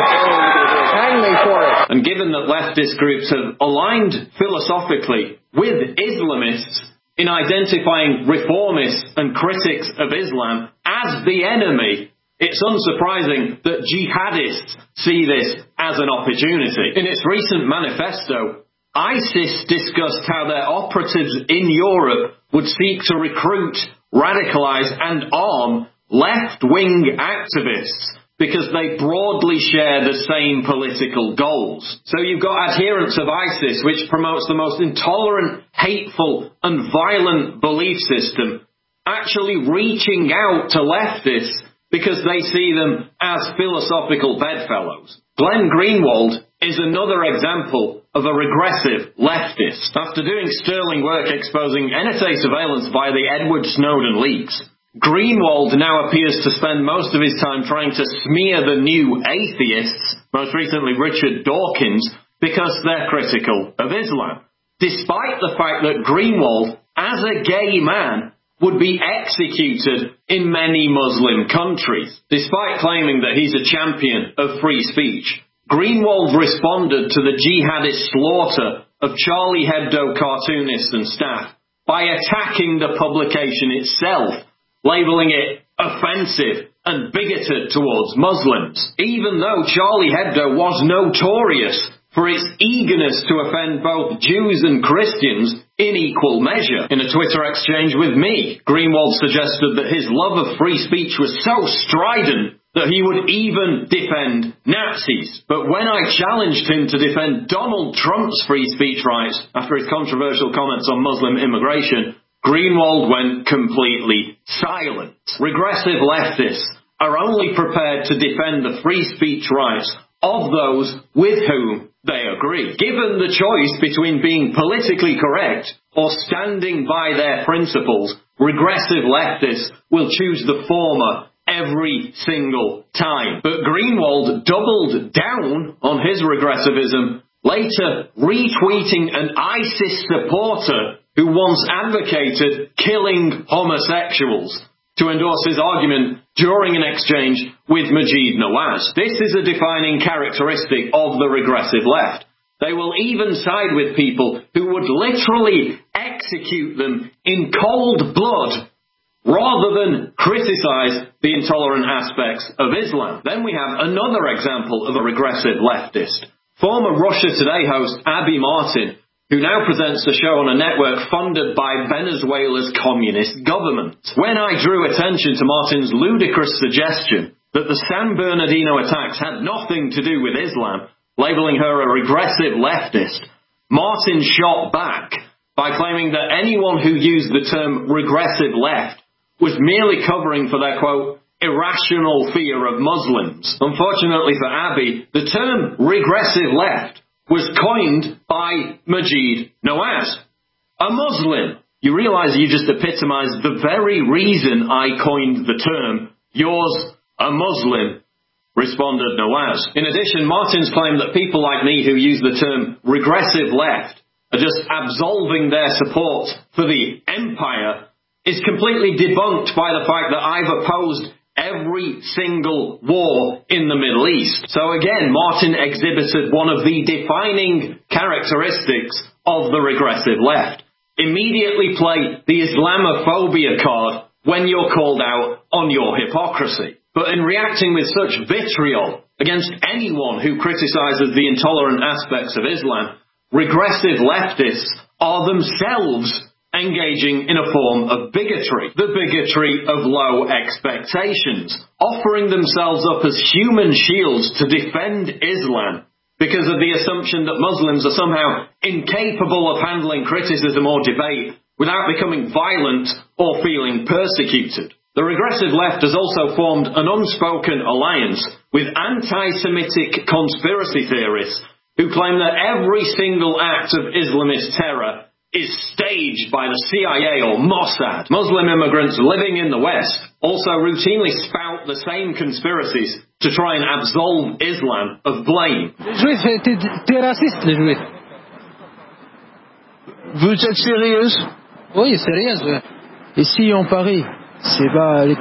Hang me for it. And given that leftist groups have aligned philosophically with Islamists in identifying reformists and critics of Islam as the enemy, it's unsurprising that jihadists see this as an opportunity. In its recent manifesto, ISIS discussed how their operatives in Europe would seek to recruit, radicalize and arm left-wing activists because they broadly share the same political goals. So you've got adherents of ISIS, which promotes the most intolerant, hateful and violent belief system, actually reaching out to leftists because they see them as philosophical bedfellows. Glenn Greenwald is another example of a regressive leftist. After doing sterling work exposing NSA surveillance via the Edward Snowden leaks, Greenwald now appears to spend most of his time trying to smear the new atheists, most recently Richard Dawkins, because they're critical of Islam, despite the fact that Greenwald, as a gay man, would be executed in many Muslim countries. Despite claiming that he's a champion of free speech, Greenwald responded to the jihadist slaughter of Charlie Hebdo cartoonists and staff by attacking the publication itself, labeling it offensive and bigoted towards Muslims, even though Charlie Hebdo was notorious for its eagerness to offend both Jews and Christians in equal measure. In a Twitter exchange with me, Greenwald suggested that his love of free speech was so strident that he would even defend Nazis. But when I challenged him to defend Donald Trump's free speech rights after his controversial comments on Muslim immigration, Greenwald went completely silent. Regressive leftists are only prepared to defend the free speech rights of those with whom they agree. Given the choice between being politically correct or standing by their principles, regressive leftists will choose the former every single time. But Greenwald doubled down on his regressivism, later retweeting an ISIS supporter who once advocated killing homosexuals to endorse his argument during an exchange with Maajid Nawaz. This is a defining characteristic of the regressive left. They will even side with people who would literally execute them in cold blood rather than criticize the intolerant aspects of Islam. Then we have another example of a regressive leftist. Former Russia Today host Abby Martin, who now presents the show on a network funded by Venezuela's communist government. When I drew attention to Martin's ludicrous suggestion that the San Bernardino attacks had nothing to do with Islam, labeling her a regressive leftist, Martin shot back by claiming that anyone who used the term regressive left was merely covering for their, quote, irrational fear of Muslims. Unfortunately for Abby, the term regressive left was coined by Maajid Nawaz, a Muslim. You realize you just epitomized the very reason I coined the term. Yours, a Muslim, responded Nawaz. In addition, Martin's claim that people like me who use the term regressive left are just absolving their support for the empire is completely debunked by the fact that I've opposed every single war in the Middle East. So again, Martin exhibited one of the defining characteristics of the regressive left. Immediately play the Islamophobia card when you're called out on your hypocrisy. But in reacting with such vitriol against anyone who criticizes the intolerant aspects of Islam, regressive leftists are themselves engaging in a form of bigotry, the bigotry of low expectations, offering themselves up as human shields to defend Islam because of the assumption that Muslims are somehow incapable of handling criticism or debate without becoming violent or feeling persecuted. The regressive left has also formed an unspoken alliance with anti-Semitic conspiracy theorists who claim that every single act of Islamist terror is staged by the CIA or Mossad. Muslim immigrants living in the West also routinely spout the same conspiracies to try and absolve Islam of blame. Les Juifs, t'es raciste, les Juifs. Vous êtes sérieuse? Oui, sérieuse. Ici, on parie. C'est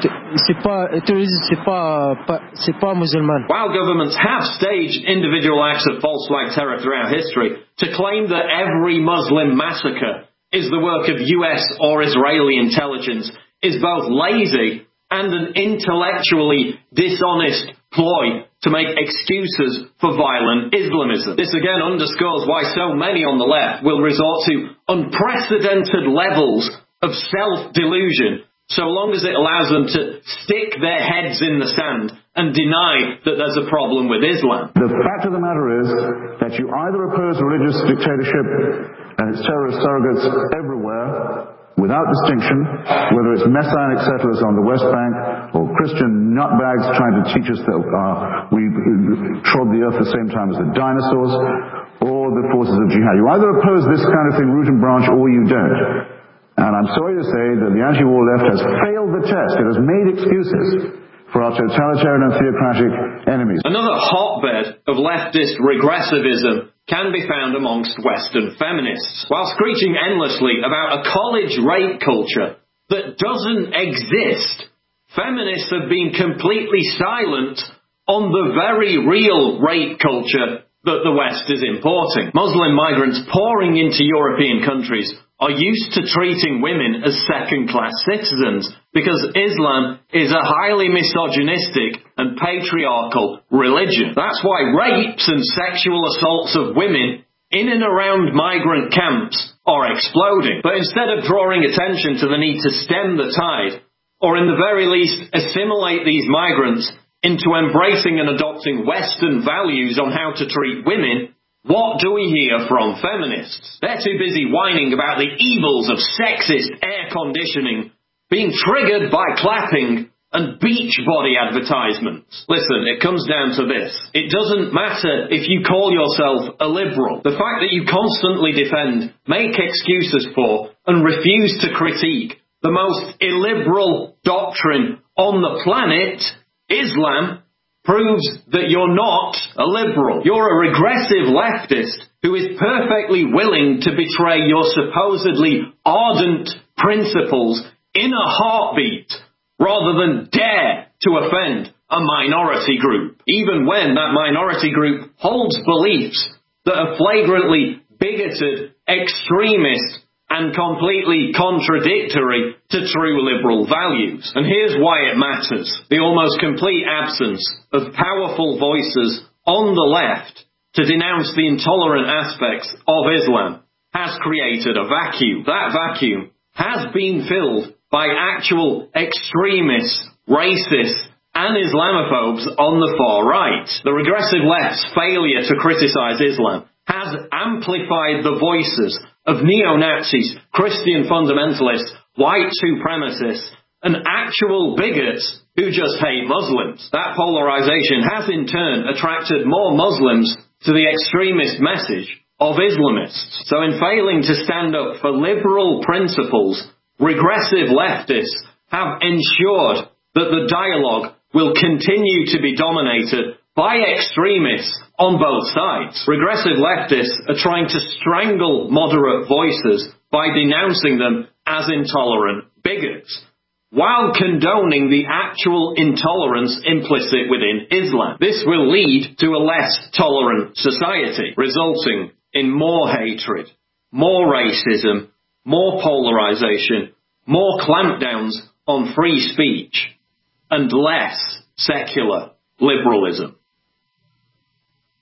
pas musulman. While governments have staged individual acts of false flag terror throughout history, to claim that every Muslim massacre is the work of US or Israeli intelligence is both lazy and an intellectually dishonest ploy to make excuses for violent Islamism. This again underscores why so many on the left will resort to unprecedented levels of self-delusion so long as it allows them to stick their heads in the sand and deny that there's a problem with Islam. The fact of the matter is that you either oppose religious dictatorship and its terrorist surrogates everywhere, without distinction, whether it's Messianic settlers on the West Bank or Christian nutbags trying to teach us that we trod the earth at the same time as the dinosaurs, or the forces of jihad. You either oppose this kind of thing, root and branch, or you don't. And I'm sorry to say that the anti-war left has failed the test. It has made excuses for our totalitarian and theocratic enemies. Another hotbed of leftist regressivism can be found amongst Western feminists. While screeching endlessly about a college rape culture that doesn't exist, feminists have been completely silent on the very real rape culture that the West is importing. Muslim migrants pouring into European countries are used to treating women as second-class citizens because Islam is a highly misogynistic and patriarchal religion. That's why rapes and sexual assaults of women in and around migrant camps are exploding. But instead of drawing attention to the need to stem the tide, or in the very least assimilate these migrants into embracing and adopting Western values on how to treat women, what do we hear from feminists? They're too busy whining about the evils of sexist air conditioning being triggered by clapping and beach body advertisements. Listen, it comes down to this. It doesn't matter if you call yourself a liberal. The fact that you constantly defend, make excuses for, and refuse to critique the most illiberal doctrine on the planet, Islam, proves that you're not a liberal. You're a regressive leftist who is perfectly willing to betray your supposedly ardent principles in a heartbeat rather than dare to offend a minority group, even when that minority group holds beliefs that are flagrantly bigoted, extremist, and completely contradictory to true liberal values. And here's why it matters. The almost complete absence of powerful voices on the left to denounce the intolerant aspects of Islam has created a vacuum. That vacuum has been filled by actual extremists, racists, and Islamophobes on the far right. The regressive left's failure to criticize Islam has amplified the voices of neo-Nazis, Christian fundamentalists, white supremacists, and actual bigots who just hate Muslims. That polarization has in turn attracted more Muslims to the extremist message of Islamists. So in failing to stand up for liberal principles, regressive leftists have ensured that the dialogue will continue to be dominated by extremists on both sides. Regressive leftists are trying to strangle moderate voices by denouncing them as intolerant bigots, while condoning the actual intolerance implicit within Islam. This will lead to a less tolerant society, resulting in more hatred, more racism, more polarization, more clampdowns on free speech, and less secular liberalism.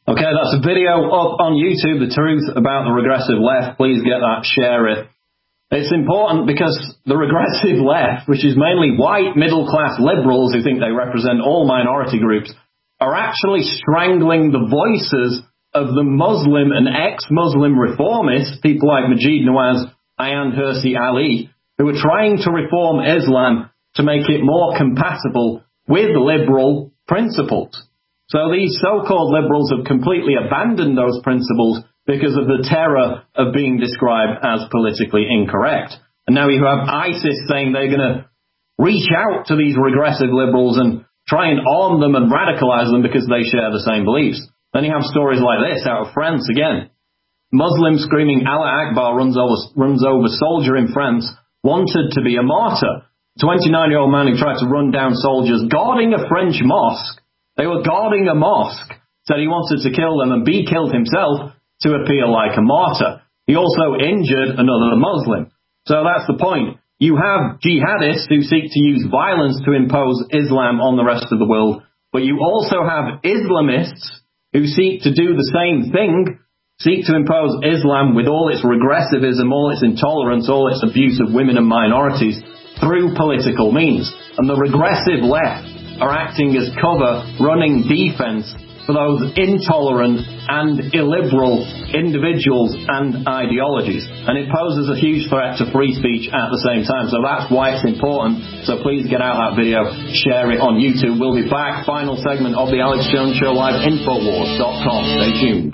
Okay, that's a video up on YouTube, The Truth About the Regressive Left. Please get that, share it. It's important because the regressive left, which is mainly white middle-class liberals who think they represent all minority groups, are actually strangling the voices of the Muslim and ex-Muslim reformists, people like Majeed Nawaz, Ayaan Hirsi Ali, who are trying to reform Islam to make it more compatible with liberal principles. So these so-called liberals have completely abandoned those principles because of the terror of being described as politically incorrect. And now you have ISIS saying they're going to reach out to these regressive liberals and try and arm them and radicalize them because they share the same beliefs. Then you have stories like this out of France again. Muslim screaming Allah Akbar runs over soldier in France, wanted to be a martyr. 29-year-old man who tried to run down soldiers guarding a French mosque. They were guarding a mosque. Said he wanted to kill them and be killed himself to appear like a martyr. He also injured another Muslim. So that's the point. You have jihadists who seek to use violence to impose Islam on the rest of the world, but you also have Islamists who seek to do the same thing, seek to impose Islam with all its regressivism, all its intolerance, all its abuse of women and minorities through political means. And the regressive left are acting as cover, running defense for those intolerant and illiberal individuals and ideologies. And it poses a huge threat to free speech at the same time. So that's why it's important. So please get out that video, share it on YouTube. We'll be back. Final segment of the Alex Jones Show live, Infowars.com. Stay tuned.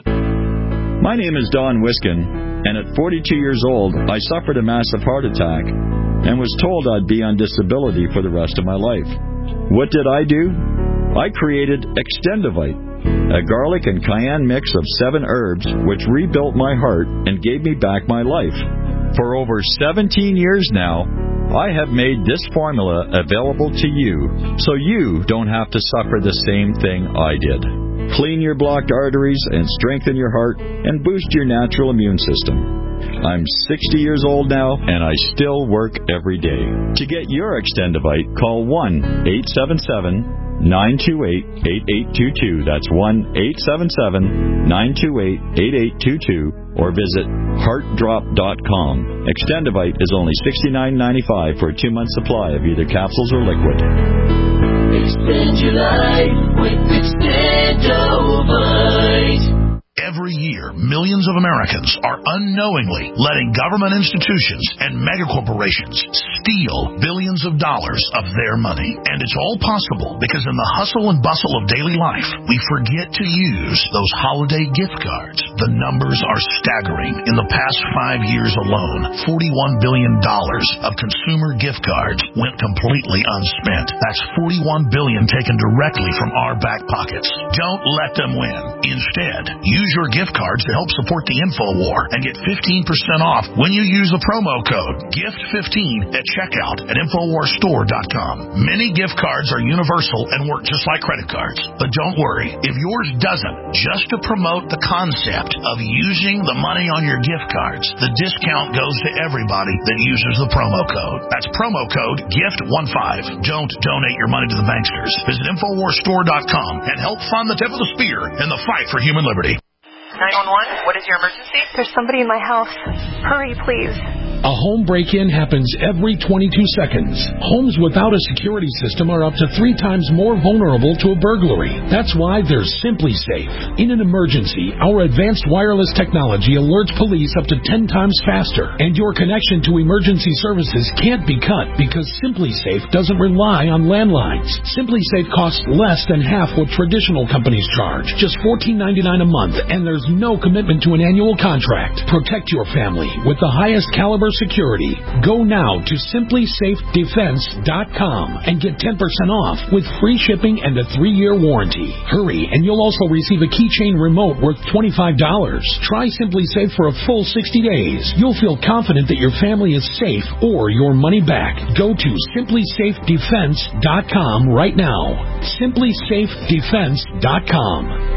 My name is Don Wiskin, and at 42 years old, I suffered a massive heart attack and was told I'd be on disability for the rest of my life. What did I do? I created Extendivite, a garlic and cayenne mix of 7 herbs which rebuilt my heart and gave me back my life. For over 17 years now, I have made this formula available to you so you don't have to suffer the same thing I did. Clean your blocked arteries and strengthen your heart and boost your natural immune system. I'm 60 years old now, and I still work every day. To get your Extendivite, call 1-877-928-8822. That's 1-877-928-8822. Or visit heartdrop.com. Extendivite is only $69.95 for a 2-month supply of either capsules or liquid. Extend your life with Extendivite. Every year, millions of Americans are unknowingly letting government institutions and megacorporations steal billions of dollars of their money. And it's all possible because in the hustle and bustle of daily life, we forget to use those holiday gift cards. The numbers are staggering. In the past 5 years alone, $41 billion of consumer gift cards went completely unspent. That's $41 billion taken directly from our back pockets. Don't let them win. Instead, use your gift cards to help support the InfoWar and get 15% off when you use the promo code GIFT15 at checkout at InfoWarsStore.com. Many gift cards are universal and work just like credit cards. But don't worry, if yours doesn't, just to promote the concept of using the money on your gift cards, the discount goes to everybody that uses the promo code. That's promo code GIFT15. Don't donate your money to the banksters. Visit InfoWarsStore.com and help fund the tip of the spear in the fight for human liberty. 911, what is your emergency? There's somebody in my house. Hurry, please. A home break-in happens every 22 seconds. Homes without a security system are up to 3 times more vulnerable to a burglary. That's why there's Simply Safe. In an emergency, our advanced wireless technology alerts police up to 10 times faster, and your connection to emergency services can't be cut because Simply Safe doesn't rely on landlines. Simply Safe costs less than half what traditional companies charge, just $14.99 a month, and there's no commitment to an annual contract. Protect your family with the highest caliber security. Go now to simplysafedefense.com and get 10% off with free shipping and a 3-year warranty. Hurry, and you'll also receive a keychain remote worth $25. Try Simply Safe for a full 60 days. You'll feel confident that your family is safe or your money back. Go to simplysafedefense.com right now. simplysafedefense.com.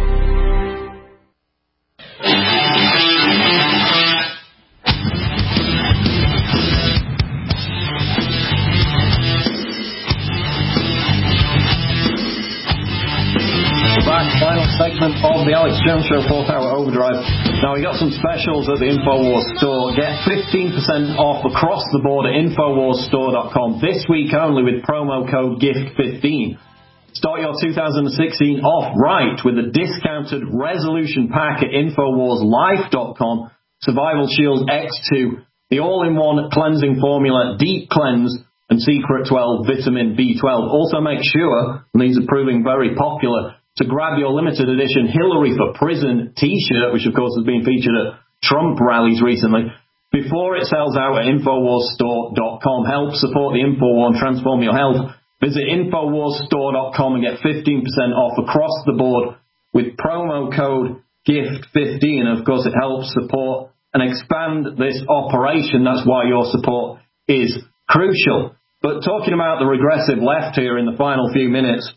Final segment of the Alex Jones Show 4th Hour Overdrive. Now, we got some specials at the InfoWars store. Get 15% off across the board at InfoWarsStore.com this week only with promo code GIFT15. Start your 2016 off right with a discounted resolution pack at InfoWarsLife.com. Survival Shield X2, the all-in-one cleansing formula, Deep Cleanse, and Secret 12 Vitamin B12. Also make sure, and these are proving very popular, to grab your limited edition Hillary for Prison t-shirt, which of course has been featured at Trump rallies recently, before it sells out at InfoWarsStore.com. Help support the InfoWar and transform your health. Visit InfoWarsStore.com and get 15% off across the board with promo code GIFT15. And of course, it helps support and expand this operation. That's why your support is crucial. But talking about the regressive left here in the final few minutes,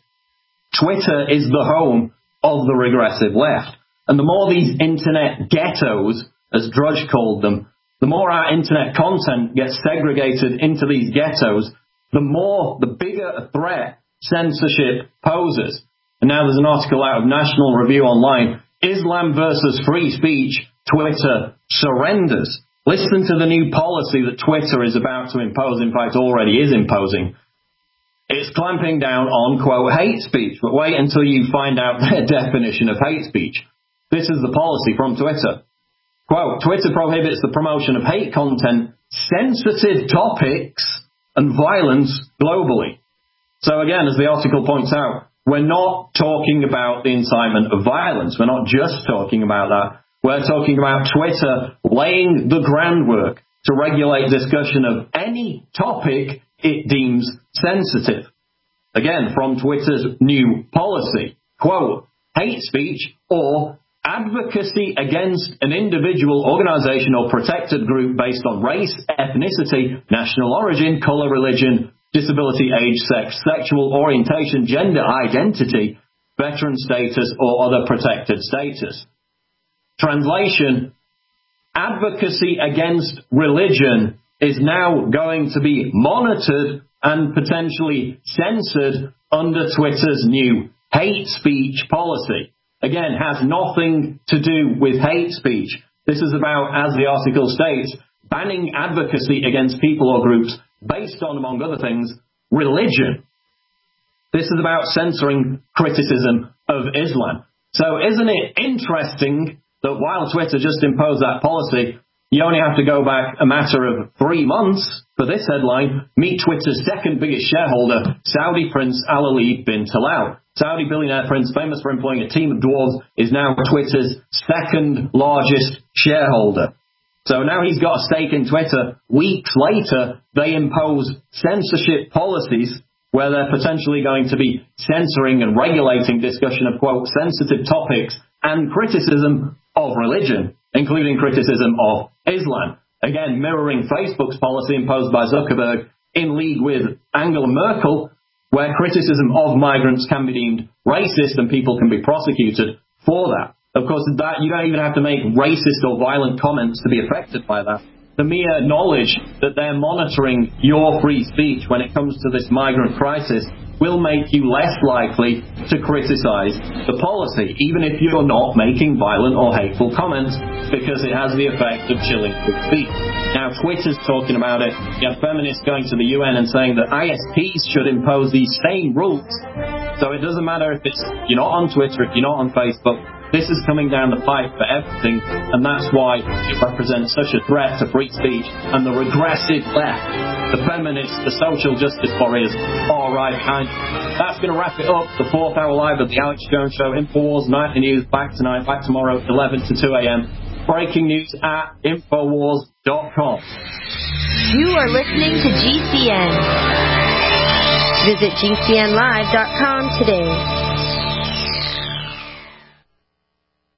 Twitter is the home of the regressive left. And the more these internet ghettos, as Drudge called them, the more our internet content gets segregated into these ghettos, the bigger a threat censorship poses. And now there's an article out of National Review Online, Islam versus free speech, Twitter surrenders. Listen to the new policy that Twitter is about to impose, in fact already is imposing. It's clamping down on, quote, hate speech. But wait until you find out their definition of hate speech. This is the policy from Twitter. Quote, Twitter prohibits the promotion of hate content, sensitive topics, and violence globally. So again, as the article points out, we're not talking about the incitement of violence. We're not just talking about that. We're talking about Twitter laying the groundwork to regulate discussion of any topic it deems sensitive. Again, from Twitter's new policy, quote, hate speech or advocacy against an individual, organization, or protected group based on race, ethnicity, national origin, color, religion, disability, age, sex, sexual orientation, gender identity, veteran status, or other protected status. Translation, advocacy against religion is now going to be monitored and potentially censored under Twitter's new hate speech policy. Again, has nothing to do with hate speech. This is about, as the article states, banning advocacy against people or groups based on, among other things, religion. This is about censoring criticism of Islam. So isn't it interesting that while Twitter just imposed that policy, you only have to go back a matter of 3 months for this headline, meet Twitter's second biggest shareholder, Saudi Prince Al-Ali bin Talal. Saudi billionaire prince, famous for employing a team of dwarves, is now Twitter's second largest shareholder. So now he's got a stake in Twitter. Weeks later, they impose censorship policies where they're potentially going to be censoring and regulating discussion of, quote, sensitive topics and criticism of religion, including criticism of Islam. Again, mirroring Facebook's policy imposed by Zuckerberg in league with Angela Merkel, where criticism of migrants can be deemed racist and people can be prosecuted for that. Of course, that you don't even have to make racist or violent comments to be affected by that. The mere knowledge that they're monitoring your free speech when it comes to this migrant crisis will make you less likely to criticize the policy, even if you're not making violent or hateful comments, because it has the effect of chilling free speech. Now, Twitter's talking about it. You have feminists going to the UN and saying that ISPs should impose these same rules. So it doesn't matter if you're not on Twitter, if you're not on Facebook. This is coming down the pipe for everything, and that's why it represents such a threat to free speech. And the regressive left, the feminists, the social justice warriors are right behind. That's going to wrap it up. The 4th Hour Live of the Alex Jones Show. InfoWars Nightly News back tonight, back tomorrow, 11 to 2 a.m. Breaking news at Infowars.com. You are listening to GCN. Visit GCNlive.com today.